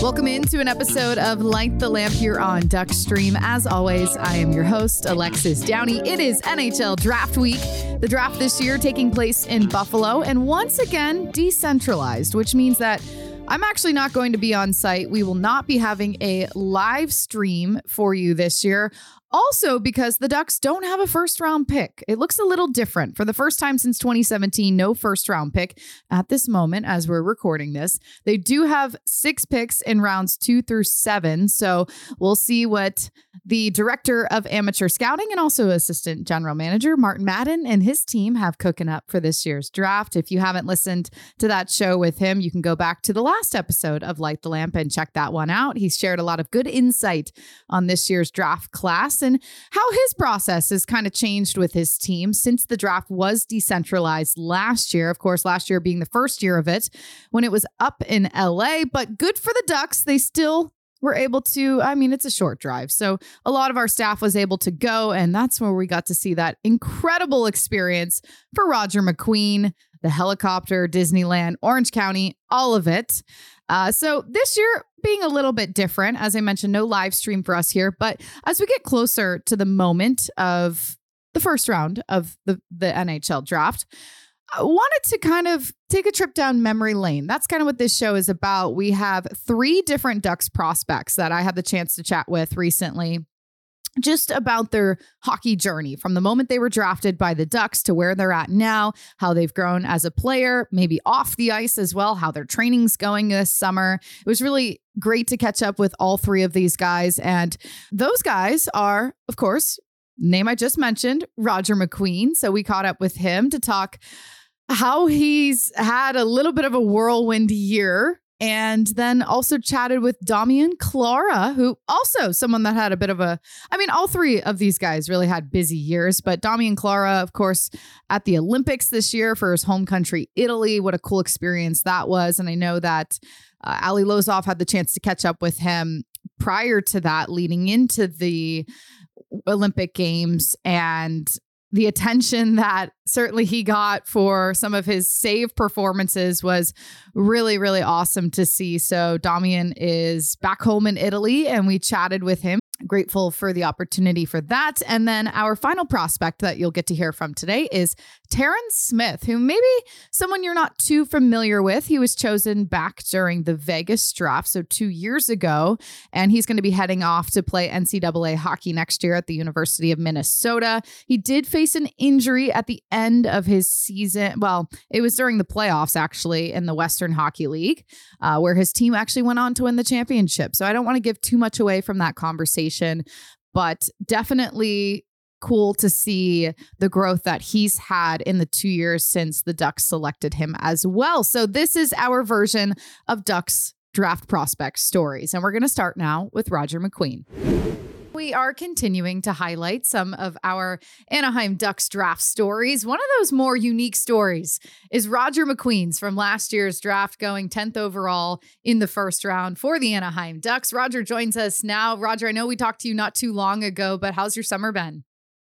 Welcome into an episode of Light the Lamp here on Duckstream. As always, I am your host, Alexis Downey. It is NHL Draft Week. The draft this year taking place in Buffalo and once again decentralized, which means that I'm actually not going to be on site. We will not be having a live stream for you this year. Also, because the Ducks don't have a first round pick. It looks a little different. For the first time since 2017, no first round pick at this moment as we're recording this. They do have 6 picks in rounds 2 through 7. So we'll see what the director of amateur scouting and also assistant general manager Martin Madden and his team have cooking up for this year's draft. If you haven't listened to that show with him, you can go back to the last episode of Light the Lamp and check that one out. He's shared a lot of good insight on this year's draft class and how his process has kind of changed with his team since the draft was decentralized last year. Of course, last year being the first year of it when it was up in LA, but good for the Ducks. They still were able to, it's a short drive. So a lot of our staff was able to go, and that's where we got to see that incredible experience for Roger McQueen, the helicopter, Disneyland, Orange County, all of it. So this year being a little bit different, as I mentioned, no live stream for us here. But as we get closer to the moment of the first round of the NHL draft, I wanted to kind of take a trip down memory lane. That's kind of what this show is about. We have 3 different Ducks prospects that I had the chance to chat with recently, just about their hockey journey from the moment they were drafted by the Ducks to where they're at now, how they've grown as a player, maybe off the ice as well, how their training's going this summer. It was really great to catch up with all 3 of these guys. And those guys are, of course, name I just mentioned, Roger McQueen. So we caught up with him to talk how he's had a little bit of a whirlwind year. And then also chatted with Damian Klara, who also someone that had a bit of all 3 of these guys really had busy years, but Damian Klara, of course, at the Olympics this year for his home country, Italy. What a cool experience that was. And I know that Ali Lozov had the chance to catch up with him prior to that, leading into the Olympic Games, and the attention that certainly he got for some of his save performances was really, really awesome to see. So Damian is back home in Italy and we chatted with him. Grateful for the opportunity for that. And then our final prospect that you'll get to hear from today is Terrence Smith, who maybe someone you're not too familiar with. He was chosen back during the Vegas draft, so 2 years ago, and he's going to be heading off to play NCAA hockey next year at the University of Minnesota. He did face an injury at the end of his season. Well, it was during the playoffs, actually, in the Western Hockey League, where his team actually went on to win the championship. So I don't want to give too much away from that conversation, but definitely cool to see the growth that he's had in the 2 years since the Ducks selected him as well. So this is our version of Ducks draft prospect stories. And we're going to start now with Roger McQueen. We are continuing to highlight some of our Anaheim Ducks draft stories. One of those more unique stories is Roger McQueen's from last year's draft, going 10th overall in the first round for the Anaheim Ducks. Roger joins us now. Roger, I know we talked to you not too long ago, but how's your summer been?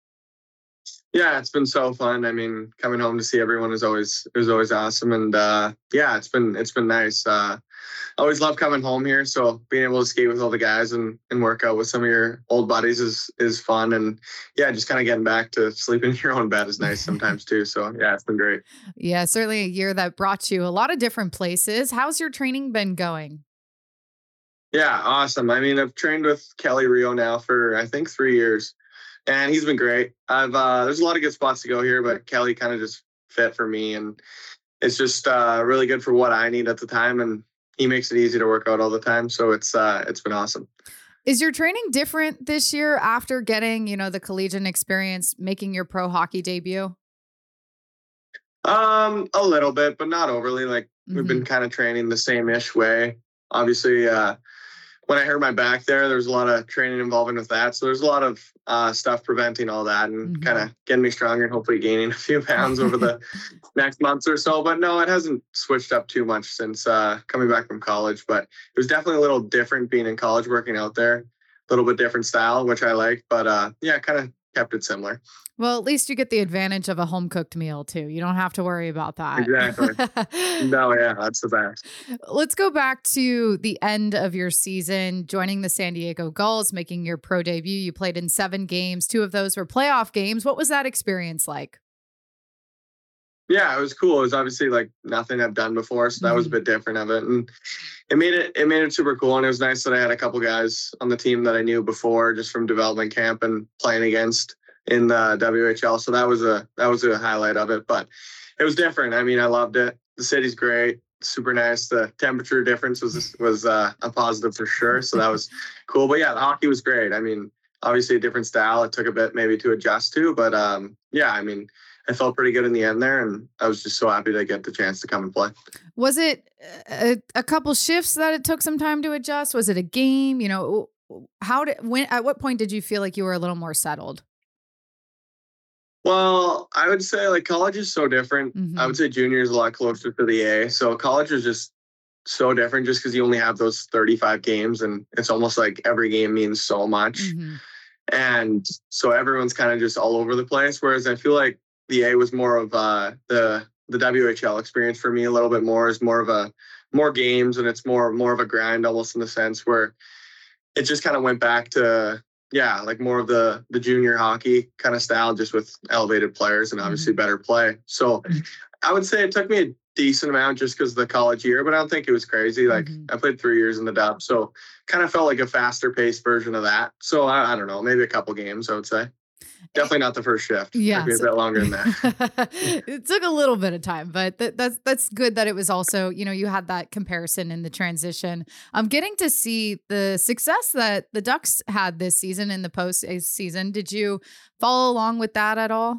Yeah, it's been so fun. Coming home to see everyone is always awesome. And it's been nice. I always love coming home here. So being able to skate with all the guys and work out with some of your old buddies is fun. And yeah, just kind of getting back to sleeping in your own bed is nice sometimes too. So yeah, it's been great. Yeah, certainly a year that brought you a lot of different places. How's your training been going? Yeah, awesome. I've trained with Kelly Rio now for, I think, 3 years. And he's been great. There's a lot of good spots to go here, but Kelly kind of just fit for me. And it's just really good for what I need at the time. And he makes it easy to work out all the time. So it's been awesome. Is your training different this year after getting, the collegiate experience, making your pro hockey debut? A little bit, but not overly. We've been kind of training the same-ish way. Obviously, when I hurt my back there was a lot of training involving with that. So there's a lot of stuff preventing all that and kind of getting me stronger and hopefully gaining a few pounds over the next months or so. But no, it hasn't switched up too much since coming back from college. But it was definitely a little different being in college, working out there. A little bit different style, which I liked. But kind of kept it similar. Well, at least you get the advantage of a home cooked meal too. You don't have to worry about that. Exactly. No, yeah, that's the best. Let's go back to the end of your season, joining the San Diego Gulls, making your pro debut. You played in 7 games. 2 of those were playoff games. What was that experience like? Yeah, it was cool. It was obviously like nothing I've done before, so that was a bit different of it, and it made it super cool. And it was nice that I had a couple guys on the team that I knew before, just from development camp and playing against in the WHL. So that was a highlight of it. But it was different. I mean, I loved it. The city's great, super nice. The temperature difference was a positive for sure. So that was cool. But yeah, the hockey was great. I mean, obviously a different style. It took a bit maybe to adjust to, but yeah, I mean, I felt pretty good in the end there, and I was just so happy to get the chance to come and play. Was it a couple shifts that it took some time to adjust? Was it a game? You know, at what point did you feel like you were a little more settled? Well, I would say like college is so different. I would say junior is a lot closer to the A. So college is just so different just because you only have those 35 games, and it's almost like every game means so much. And so everyone's kind of just all over the place. Whereas I feel like the A was more of the WHL experience for me a little bit more. Is more games, and it's more of a grind almost, in the sense where it just kind of went back to like more of the junior hockey kind of style, just with elevated players and obviously better play. So I would say it took me a decent amount just because of the college year, but I don't think it was crazy. Like I played 3 years in the dub, so kind of felt like a faster paced version of that. So I don't know, maybe a couple games, I would say. Definitely not the first shift. Yeah, maybe a bit longer than that. It took a little bit of time, but that's good that it was also, you know, you had that comparison in the transition. I'm getting to see the success that the Ducks had this season in the postseason. Did you follow along with that at all?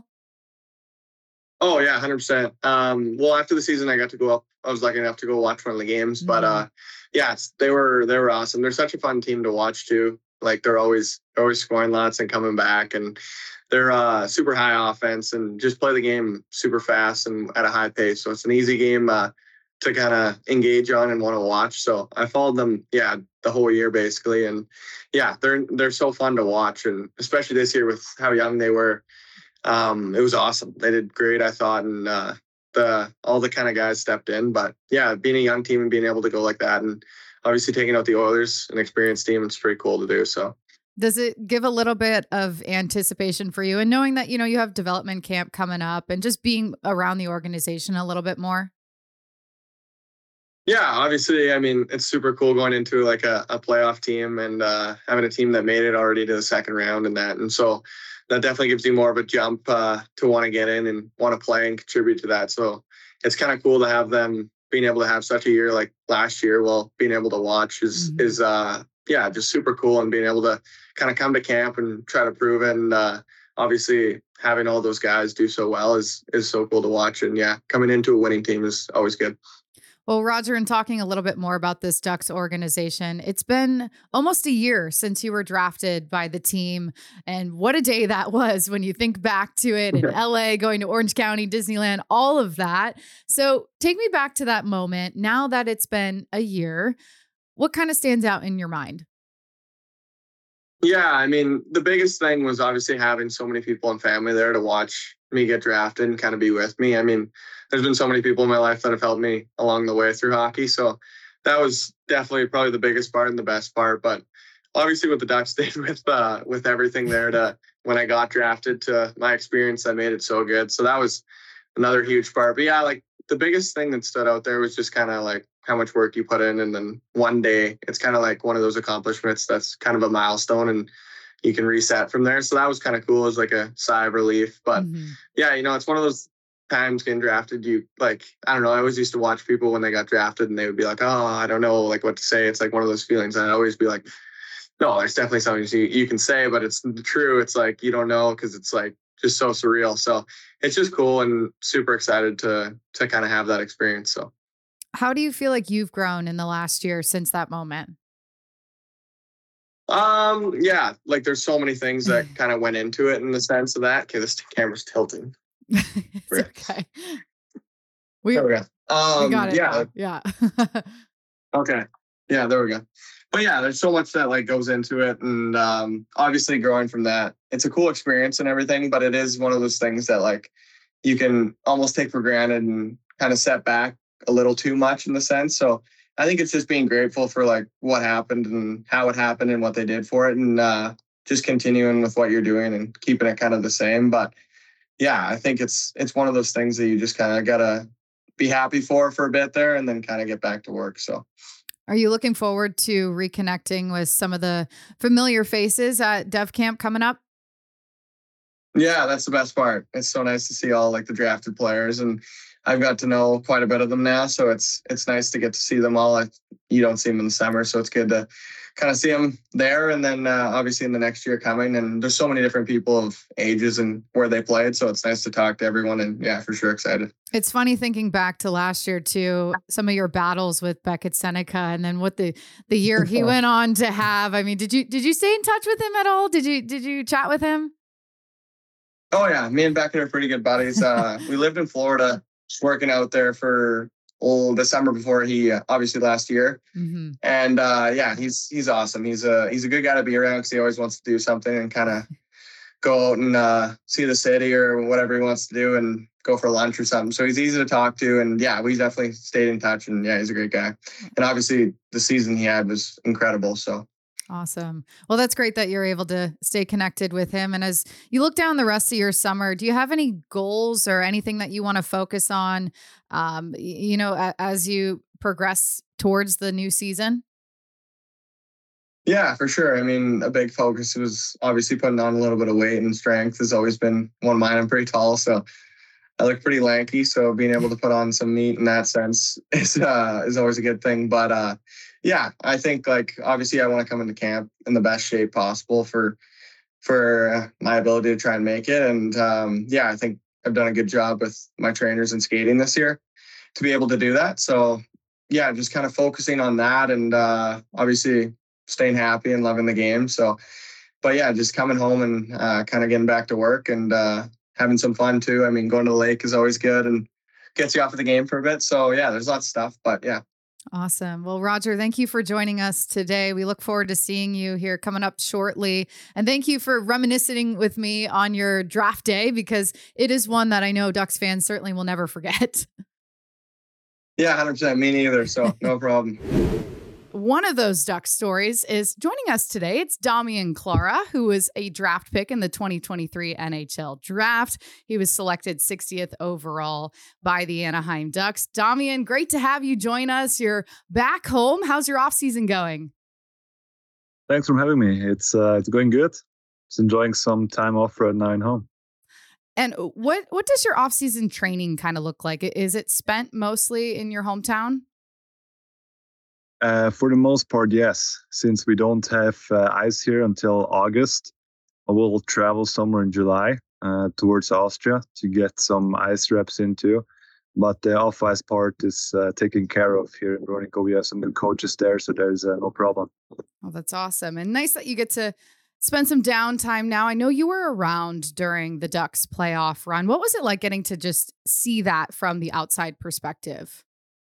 Oh yeah, 100%. Well, after the season, I got to go up. I was lucky enough to go watch one of the games, but yeah, they were awesome. They're such a fun team to watch too. Like they're always scoring lots and coming back, and they're super high offense and just play the game super fast and at a high pace. So it's an easy game to kind of engage on and want to watch. So I followed them, the whole year basically, and yeah, they're so fun to watch, and especially this year with how young they were. It was awesome. They did great, I thought, and all the kind of guys stepped in. But yeah, being a young team and being able to go like that, and obviously taking out the Oilers, an experienced team, it's pretty cool to do. So does it give a little bit of anticipation for you, and knowing that, you know, you have development camp coming up and just being around the organization a little bit more? Yeah, obviously, I mean, it's super cool going into like a playoff team and having a team that made it already to the second round and that. And so that definitely gives you more of a jump to want to get in and want to play and contribute to that. So it's kind of cool to have them being able to have such a year like last year. Well, being able to watch is just super cool, and being able to kind of come to camp and try to prove it. And obviously having all those guys do so well is so cool to watch. And yeah, coming into a winning team is always good. Well, Roger, and talking a little bit more about this Ducks organization, it's been almost a year since you were drafted by the team. And what a day that was when you think back to it in LA, going to Orange County, Disneyland, all of that. So take me back to that moment. Now that it's been a year, what kind of stands out in your mind? Yeah, I mean, the biggest thing was obviously having so many people and family there to watch me get drafted and kind of be with me. I mean, there's been so many people in my life that have helped me along the way through hockey. So that was definitely probably the biggest part and the best part. But obviously what the Ducks did with everything there to when I got drafted to my experience, that made it so good. So that was another huge part. But yeah, like the biggest thing that stood out there was just kind of like how much work you put in. And then one day it's kind of like one of those accomplishments that's kind of a milestone, and you can reset from there. So that was kind of cool. It was like a sigh of relief. But yeah, you know, it's one of those times getting drafted, you like, I don't know, I always used to watch people when they got drafted and they would be like, oh, I don't know like what to say. It's like one of those feelings. And I'd always be like, no, there's definitely something you can say, but it's true. It's like, you don't know, because it's like just so surreal. So it's just cool, and super excited to kind of have that experience. So how do you feel like you've grown in the last year since that moment? Yeah, like there's so many things that kind of went into it in the sense of that. Okay, this camera's tilting. It's okay. We There we go. we got it. Yeah. Yeah. Okay. Yeah, there we go. But yeah, there's so much that like goes into it, and obviously growing from that, it's a cool experience and everything. But it is one of those things that like you can almost take for granted and kind of set back a little too much in the sense. So I think it's just being grateful for like what happened and how it happened and what they did for it, and just continuing with what you're doing and keeping it kind of the same. But yeah, I think it's one of those things that you just kind of gotta be happy for a bit there, and then kind of get back to work. So. Are you looking forward to reconnecting with some of the familiar faces at Dev Camp coming up? Yeah, that's the best part. It's so nice to see all like the drafted players, and I've got to know quite a bit of them now. So it's nice to get to see them all. You don't see them in the summer, so it's good to kind of see them there. And then obviously in the next year coming, and there's so many different people of ages and where they played. So it's nice to talk to everyone, and yeah, for sure excited. It's funny thinking back to last year too, some of your battles with Beckett Seneca, and then what the year he went on to have. I mean, did you stay in touch with him at all? Did you chat with him? Oh yeah, me and Beckett are pretty good buddies. We lived in Florida, working out there for the summer before he obviously last year. Mm-hmm. And yeah, he's awesome. He's a good guy to be around because he always wants to do something and kind of go out and see the city or whatever he wants to do and go for lunch or something. So he's easy to talk to, and yeah, we definitely stayed in touch. And yeah, he's a great guy. And obviously the season he had was incredible. So. Awesome. Well, that's great that you're able to stay connected with him. And as you look down the rest of your summer, do you have any goals or anything that you want to focus on, as you progress towards the new season? Yeah, for sure. I mean, a big focus was obviously putting on a little bit of weight, and strength has always been one of mine. I'm pretty tall, so I look pretty lanky. So being able to put on some meat in that sense is always a good thing. But yeah, I think like obviously I want to come into camp in the best shape possible for my ability to try and make it. And yeah, I think I've done a good job with my trainers and skating this year to be able to do that. So yeah, just kind of focusing on that, and obviously staying happy and loving the game. So, but yeah, just coming home and kind of getting back to work and having some fun too. I mean, going to the lake is always good and gets you off of the game for a bit. So yeah, there's lots of stuff, but yeah. Awesome. Well, Roger, thank you for joining us today. We look forward to seeing you here coming up shortly. And thank you for reminiscing with me on your draft day, because it is one that I know Ducks fans certainly will never forget. Yeah, 100%. Me neither. So no problem. One of those Ducks stories is joining us today. It's Damian Klara, who was a draft pick in the 2023 NHL draft. He was selected 60th overall by the Anaheim Ducks. Damian, great to have you join us. You're back home. How's your offseason going? Thanks for having me. It's going good. Just enjoying some time off right now in home. And what does your offseason training kind of look like? Is it spent mostly in your hometown? For the most part, yes. Since we don't have ice here until August, I will travel somewhere in July towards Austria to get some ice reps into. But the off-ice part is taken care of here in Bronico. We have some good coaches there, so there's no problem. Oh, that's awesome. And nice that you get to spend some downtime now. I know you were around during the Ducks playoff run. What was it like getting to just see that from the outside perspective?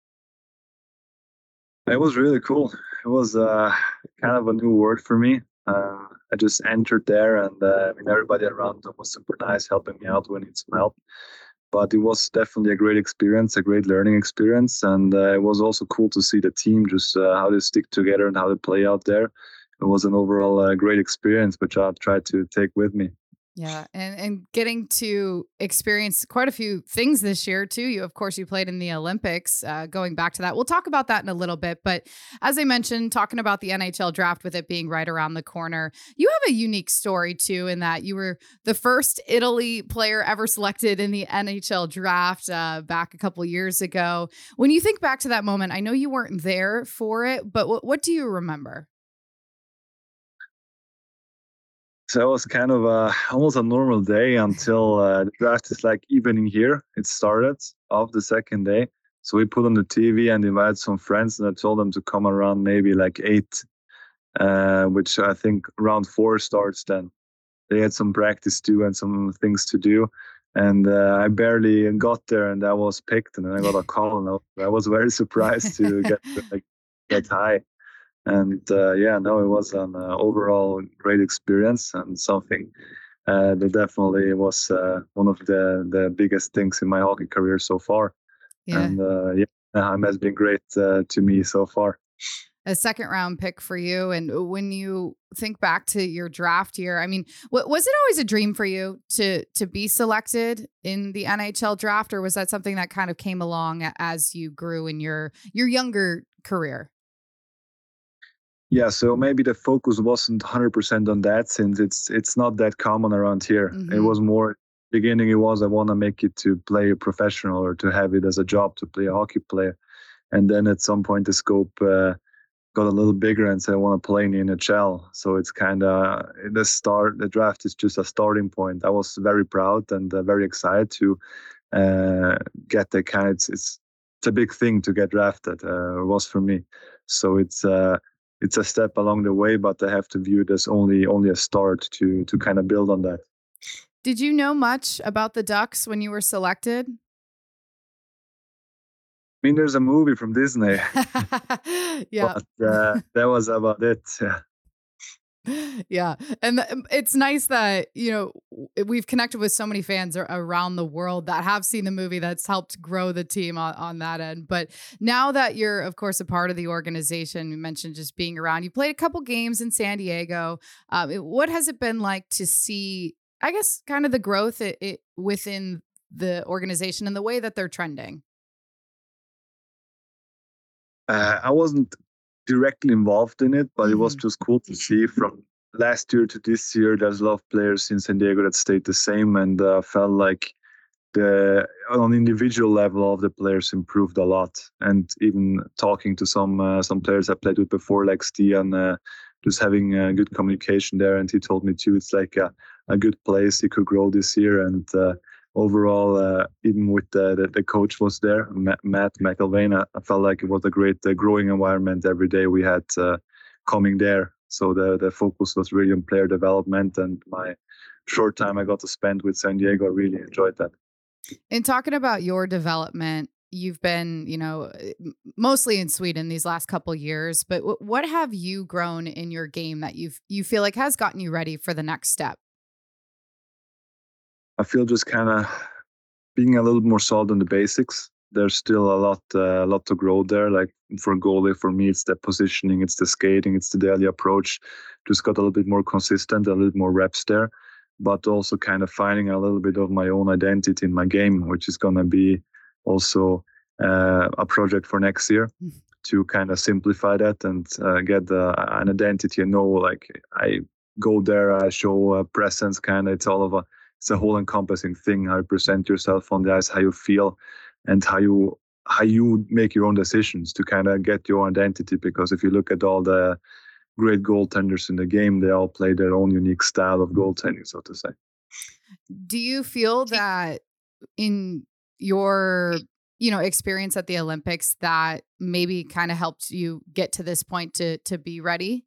It was really cool. It was kind of a new world for me. I just entered there, and everybody around them was super nice, helping me out when I need some help. But it was definitely a great experience, a great learning experience. And it was also cool to see the team, just how they stick together and how they play out there. It was an overall great experience, which I'll try to take with me. Yeah. And getting to experience quite a few things this year too. You played in the Olympics, going back to that. We'll talk about that in a little bit. But as I mentioned, talking about the NHL draft with it being right around the corner, you have a unique story too, in that you were the first Italy player ever selected in the NHL draft back a couple years ago. When you think back to that moment, I know you weren't there for it, but what do you remember? So it was kind of almost a normal day until the draft is like evening here. It started off the second day. So we put on the TV and invited some friends, and I told them to come around maybe like 8, which I think round 4 starts then. They had some practice too and some things to do. And I barely got there, and I was picked, and then I got a call, and I was very surprised to get that high. And no, it was an overall great experience and something that definitely was one of the biggest things in my hockey career so far. Yeah. And Anaheim has been great to me so far. A second round pick for you. And when you think back to your draft year, I mean, was it always a dream for you to be selected in the NHL draft, or was that something that kind of came along as you grew in your younger career? Yeah, so maybe the focus wasn't 100% on that, since it's not that common around here. It Mm-hmm. was more beginning. It was I want to make it to play a professional or to have it as a job to play a hockey player, and then at some point the scope got a little bigger and said I want to play in the NHL. So it's kind of the draft is just a starting point. I was very proud and very excited to get the kind. It's a big thing to get drafted. It was for me. So it's a step along the way, but I have to view it as only a start to kind of build on that. Did you know much about the Ducks when you were selected? I mean, there's a movie from Disney, Yeah. but that was about it. Yeah. Yeah. And it's nice that, we've connected with so many fans around the world that have seen the movie that's helped grow the team on that end. But now that you're, of course, a part of the organization, you mentioned just being around, you played a couple games in San Diego. What has it been like to see, I guess, kind of the growth within the organization and the way that they're trending? I wasn't directly involved in it, but it was Mhm. just cool to see from last year to this year. There's a lot of players in San Diego that stayed the same, and felt like on individual level, all of the players improved a lot. And even talking to some players I played with before, like Stian, just having good communication there, and he told me too, it's like a good place. He could grow this year, and overall, even with the coach was there, Matt McElvain, I felt like it was a great growing environment every day we had coming there. So the focus was really on player development, and my short time I got to spend with San Diego, I really enjoyed that. In talking about your development, you've been, mostly in Sweden these last couple years, but what have you grown in your game that you feel like has gotten you ready for the next step? I feel just kind of being a little more solid on the basics. There's still a lot to grow there. Like for goalie, for me, it's the positioning, it's the skating, it's the daily approach. Just got a little bit more consistent, a little more reps there, but also kind of finding a little bit of my own identity in my game, which is gonna be also a project for next year to kind of simplify that and get an identity. And know, like I go there, I show a presence. Kind of, it's a whole encompassing thing. How you present yourself on the ice, how you feel, and how you make your own decisions to kind of get your identity. Because if you look at all the great goaltenders in the game, they all play their own unique style of goaltending, so to say. Do you feel that in your, experience at the Olympics that maybe kind of helped you get to this point to be ready?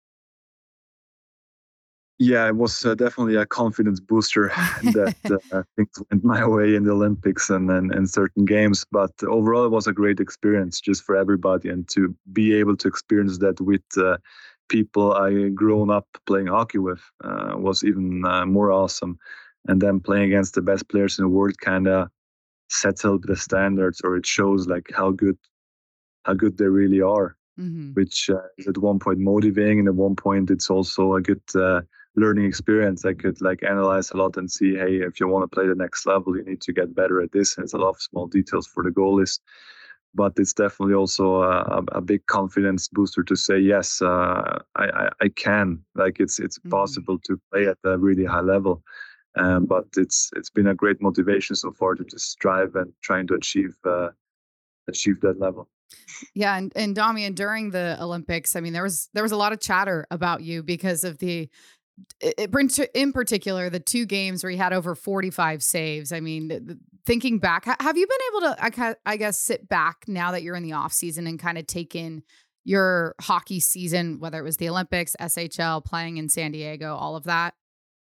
Yeah, it was definitely a confidence booster that things went my way in the Olympics and certain games. But overall, it was a great experience just for everybody, and to be able to experience that with people I grown up playing hockey with was even more awesome. And then playing against the best players in the world kind of sets up the standards, or it shows like how good they really are, Hmm. which is at one point motivating, and at one point it's also a good learning experience. I could like analyze a lot and see, hey, if you want to play the next level, you need to get better at this. And it's a lot of small details for the goalies, but it's definitely also a big confidence booster to say, yes, I can. Like it's Hmm. possible to play at a really high level. But it's been a great motivation so far to just strive and trying to achieve that level. Yeah, and Damian, during the Olympics, I mean, there was a lot of chatter about you because of in particular the two games where you had over 45 saves. I mean, thinking back, have you been able to, I guess, sit back now that you're in the off season and kind of take in your hockey season, whether it was the Olympics, SHL, playing in San Diego, all of that?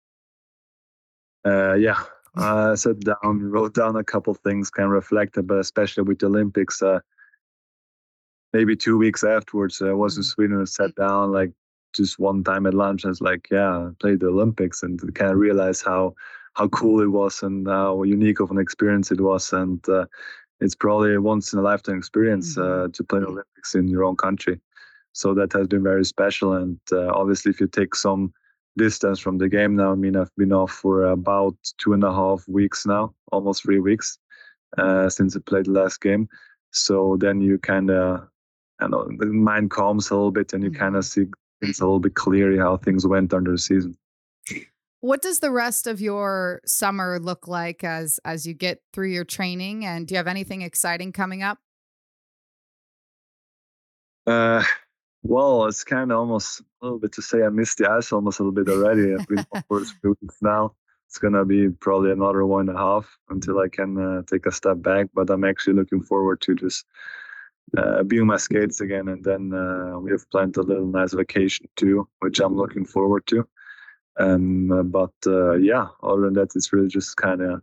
Yeah, I sat down, wrote down a couple things, kind of reflected, but especially with the Olympics, maybe 2 weeks afterwards, I was in Sweden and sat down like just one time at lunch. I was like, yeah, I played the Olympics, and kind of realized how cool it was and how unique of an experience it was. And it's probably a once in a lifetime experience to play the Olympics in your own country. So that has been very special. And obviously, if you take some distance from the game now, I mean, I've been off for about 2.5 weeks now, almost 3 weeks since I played the last game. So then you kind of, the mind calms a little bit, and you kind of see things a little bit clearly how things went under the season. What does the rest of your summer look like as you get through your training? And do you have anything exciting coming up? Well, it's kind of almost a little bit to say I missed the ice almost a little bit already. I've been for 2 weeks now. It's going to be probably another 1.5 until I can take a step back. But I'm actually looking forward to just being my skates again. And then we have planned a little nice vacation too, which I'm looking forward to. But yeah, other than that, it's really just kind of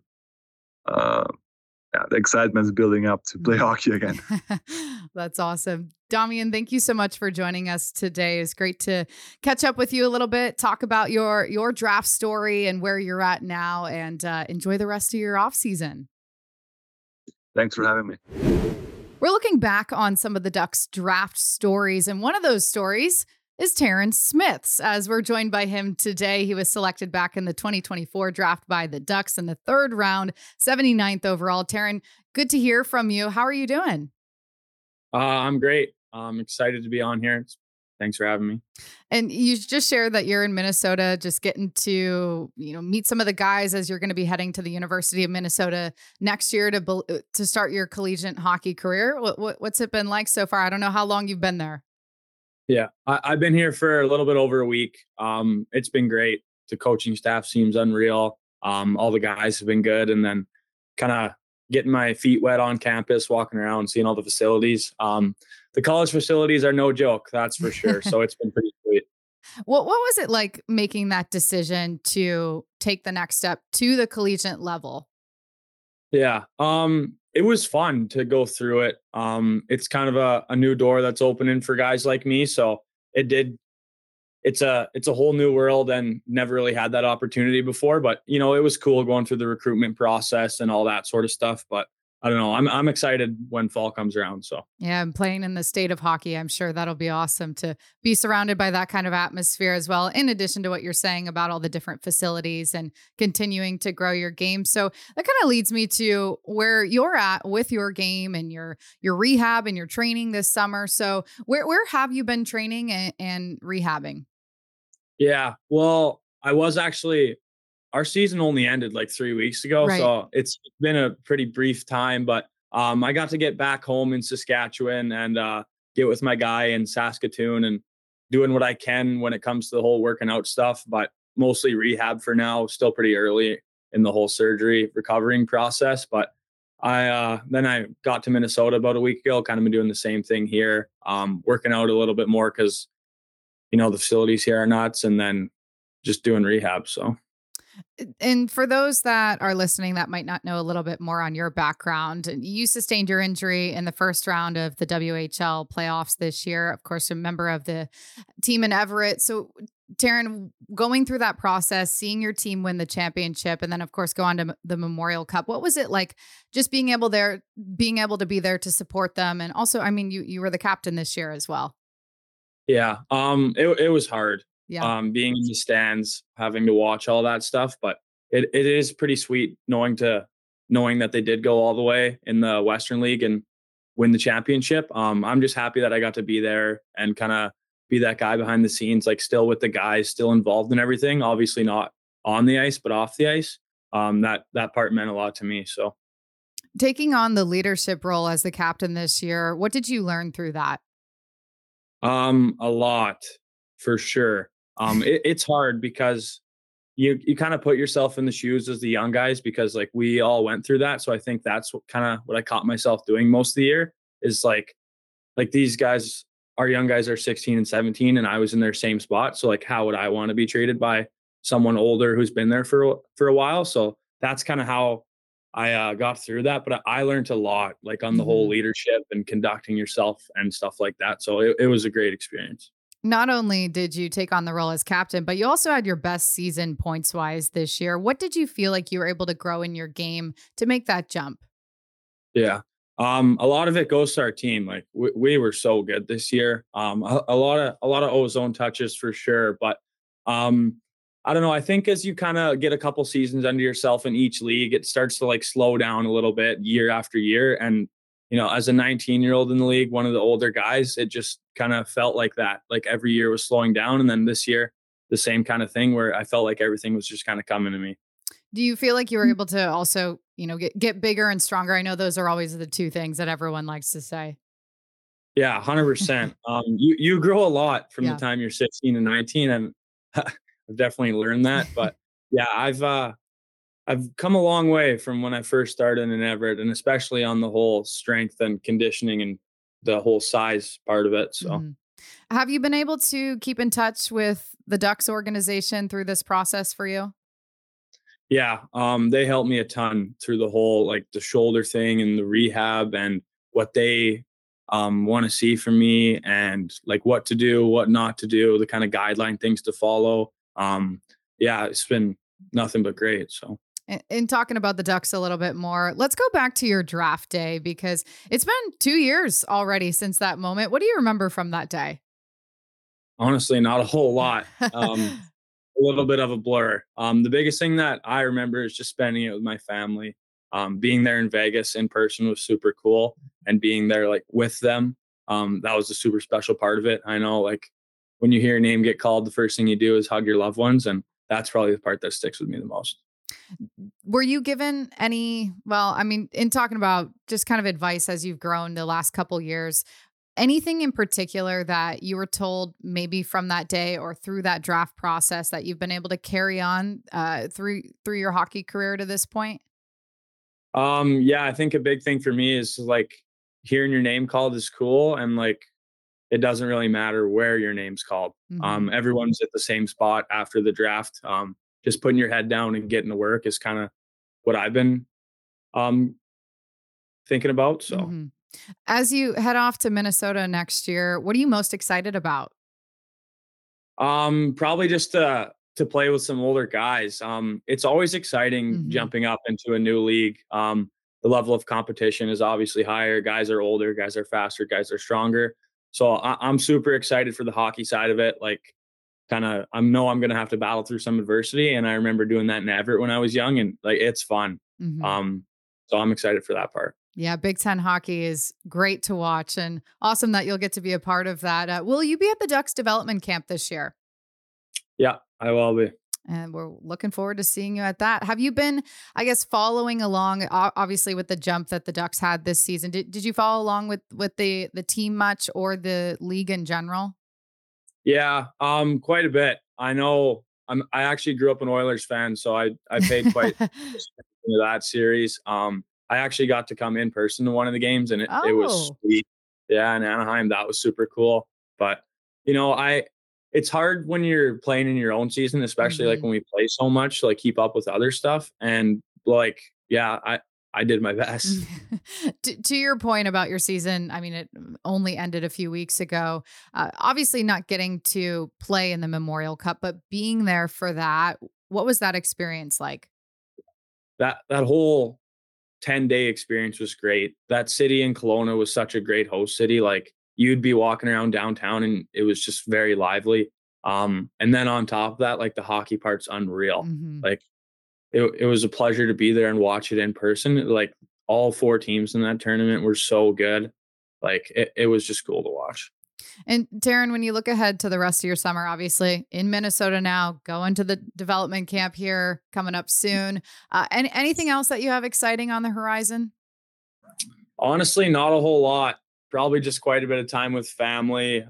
the excitement's building up to play hockey again. That's awesome. Damian, thank you so much for joining us today. It's great to catch up with you a little bit, talk about your draft story and where you're at now, and enjoy the rest of your off season. Thanks for having me. We're looking back on some of the Ducks draft stories, and one of those stories is Terrence Smith's. As we're joined by him today, he was selected back in the 2024 draft by the Ducks in the 3rd round, 79th overall. Terrence, good to hear from you. How are you doing? I'm great. I'm excited to be on here. Thanks for having me. And you just shared that you're in Minnesota, just getting to meet some of the guys as you're going to be heading to the University of Minnesota next year to start your collegiate hockey career. What's it been like so far? I don't know how long you've been there. Yeah, I've been here for a little bit over a week. It's been great. The coaching staff seems unreal. All the guys have been good. And then kind of getting my feet wet on campus, walking around, seeing all the facilities. The college facilities are no joke, that's for sure. So it's been pretty sweet. What was it like making that decision to take the next step to the collegiate level? Yeah. It was fun to go through it. It's kind of a new door that's opening for guys like me. So it's a whole new world, and never really had that opportunity before, but it was cool going through the recruitment process and all that sort of stuff. But I don't know. I'm excited when fall comes around. So yeah, and playing in the state of hockey, I'm sure that'll be awesome to be surrounded by that kind of atmosphere as well. In addition to what you're saying about all the different facilities and continuing to grow your game. So that kind of leads me to where you're at with your game and your rehab and your training this summer. So where have you been training and rehabbing? Yeah, well, our season only ended like 3 weeks ago. Right. So it's been a pretty brief time, but I got to get back home in Saskatchewan and get with my guy in Saskatoon and doing what I can when it comes to the whole working out stuff, but mostly rehab for now. Still pretty early in the whole surgery recovering process. But then I got to Minnesota about a week ago, kind of been doing the same thing here, working out a little bit more because, the facilities here are nuts, and then just doing rehab. So. And for those that are listening that might not know a little bit more on your background, you sustained your injury in the 1st round of the WHL playoffs this year. Of course, a member of the team in Everett. So, Terrence, going through that process, seeing your team win the championship, and then, of course, go on to the Memorial Cup. What was it like just being able to be there to support them? And also, I mean, you were the captain this year as well. Yeah, it was hard. Yeah. Being in the stands, having to watch all that stuff, but it is pretty sweet knowing that they did go all the way in the Western League and win the championship. I'm just happy that I got to be there and kind of be that guy behind the scenes, like still with the guys, still involved in everything. Obviously not on the ice, but off the ice. That part meant a lot to me. So, taking on the leadership role as the captain this year, what did you learn through that? A lot, for sure. It's hard because you kind of put yourself in the shoes as the young guys, because like we all went through that. So I think that's what I caught myself doing most of the year is like these guys, our young guys are 16 and 17, and I was in their same spot. So like, how would I want to be treated by someone older who's been there for a while? So that's kind of how I got through that, but I learned a lot, like on the whole Mhm. leadership and conducting yourself and stuff like that. So it was a great experience. Not only did you take on the role as captain, but you also had your best season points wise this year. What did you feel like you were able to grow in your game to make that jump? Yeah. A lot of it goes to our team. Like we were so good this year. A lot of ozone touches for sure. But um, I don't know. I think as you kind of get a couple seasons under yourself in each league, it starts to like slow down a little bit year after year. And as a 19-year-old in the league, one of the older guys, it just kind of felt like that. Like every year was slowing down, and then this year, the same kind of thing where I felt like everything was just kind of coming to me. Do you feel like you were able to also, get bigger and stronger? I know those are always the two things that everyone likes to say. Yeah, 100%. You grow a lot from the Yeah. time you're 16 and 19, and I've definitely learned that. But yeah, I've come a long way from when I first started in Everett, and especially on the whole strength and conditioning and the whole size part of it. So Mhm. Have you been able to keep in touch with the Ducks organization through this process for you? yeah, they helped me a ton through the whole like the shoulder thing and the rehab and what they want to see from me and like what to do, what not to do, the kind of guideline things to follow. Yeah, it's been nothing but great. So In talking about the Ducks a little bit more, let's go back to your draft day because it's been 2 years already since that moment. What do you remember from that day? honestly, not a whole lot. A little bit of a blur. The biggest thing that I remember is just spending it with my family. Being there in Vegas in person was super cool, and being there like with them, that was a super special part of it. I know, like when you hear your name get called, the first thing you do is hug your loved ones, and that's probably the part that sticks with me the most. Were you given any, well, I mean, in talking about just kind of advice as you've grown the last couple years, anything in particular that you were told maybe from that day or through that draft process that you've been able to carry on through your hockey career to this point? Yeah, I think a big thing for me is like hearing your name called is cool, and like it doesn't really matter where your name's called. Hmm. Everyone's at the same spot after the draft. Just putting your head down and getting to work is kind of what I've been um, thinking about. So, Hmm. As you head off to Minnesota next year, what are you most excited about? probably just to play with some older guys. It's always exciting Hmm. jumping up into a new league. The level of competition is obviously higher. Guys are older, guys are faster, guys are stronger. So I'm super excited for the hockey side of it. Like, kind of, I know I'm gonna have to battle through some adversity, and I remember doing that in Everett when I was young, and like it's fun. Hmm. Um, so I'm excited for that part. Yeah, Big Ten hockey is great to watch and awesome that you'll get to be a part of that. Will you be at the Ducks development camp this year? Yeah, I will be. And we're looking forward to seeing you at that. Have you been, I guess, following along, obviously, with the jump that the Ducks had this season? Did you follow along with the team much or the league in general? Yeah, quite a bit. I know I actually grew up an Oilers fan, so I paid quite attention to that series. I actually got to come in person to one of the games, and it was Oh. sweet. Yeah, in Anaheim, that was super cool. But I it's hard when you're playing in your own season, especially like Hmm. when we play so much, to like keep up with other stuff. And like, yeah, I did my best. To your point about your season, I mean, it only ended a few weeks ago. Obviously, not getting to play in the Memorial Cup, but being there for that, what was that experience like? That whole 10-day experience was great. That city in Kelowna was such a great host city. Like you'd be walking around downtown and it was just very lively. And then on top of that, like the hockey part's unreal. Hmm. Like it was a pleasure to be there and watch it in person. Like all four teams in that tournament were so good. Like it was just cool to watch. And Taryn, when you look ahead to the rest of your summer, obviously in Minnesota now, going to the development camp here coming up soon. Anything else that you have exciting on the horizon? Honestly, not a whole lot. Probably just quite a bit of time with family.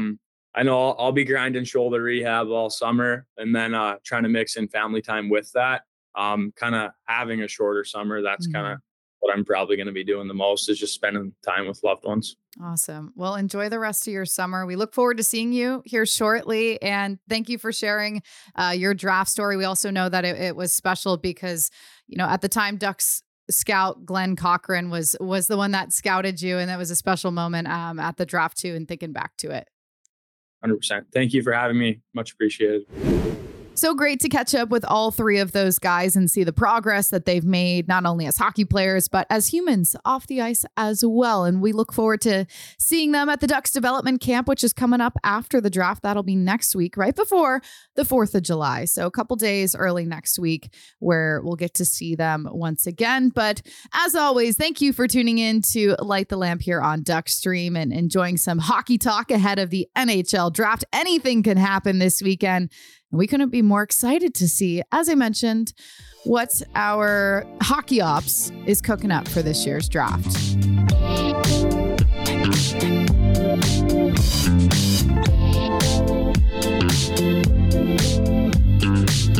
I know I'll be grinding shoulder rehab all summer, and then trying to mix in family time with that. Kind of having a shorter summer. That's kind of Mhm. what I'm probably going to be doing the most is just spending time with loved ones. Awesome. Well, enjoy the rest of your summer. We look forward to seeing you here shortly. And thank you for sharing your draft story. We also know that it was special because, at the time Ducks scout Glenn Cochran was the one that scouted you, and that was a special moment at the draft too, and thinking back to it. 100%. Thank you for having me. Much appreciated. So great to catch up with all three of those guys and see the progress that they've made, not only as hockey players, but as humans off the ice as well. And we look forward to seeing them at the Ducks development camp, which is coming up after the draft. That'll be next week, right before the 4th of July. So a couple days early next week where we'll get to see them once again. But as always, thank you for tuning in to Light the Lamp here on Duckstream and enjoying some hockey talk ahead of the NHL draft. Anything can happen this weekend. We couldn't be more excited to see, as I mentioned, what our hockey ops is cooking up for this year's draft.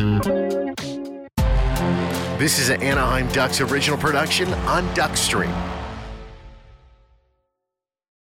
This is an Anaheim Ducks original production on Duckstream.